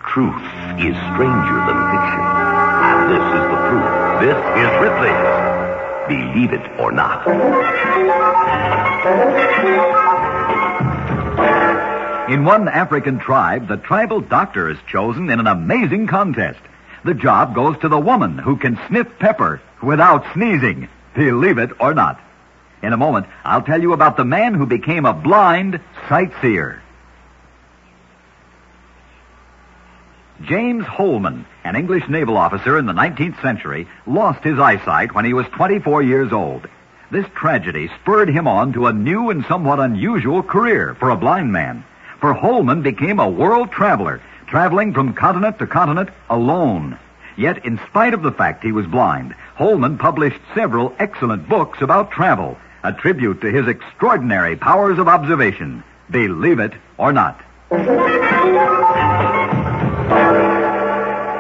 Truth is stranger than fiction. And this is the proof. This is Ripley's Believe It or Not. In one African tribe, the tribal doctor is chosen in an amazing contest. The job goes to the woman who can sniff pepper without sneezing. Believe it or not. In a moment, I'll tell you about the man who became a blind sightseer. James Holman, an English naval officer in the 19th century, lost his eyesight when he was 24 years old. This tragedy spurred him on to a new and somewhat unusual career for a blind man. For Holman became a world traveler, traveling from continent to continent alone. Yet, in spite of the fact he was blind, Holman published several excellent books about travel, a tribute to his extraordinary powers of observation. Believe it or not.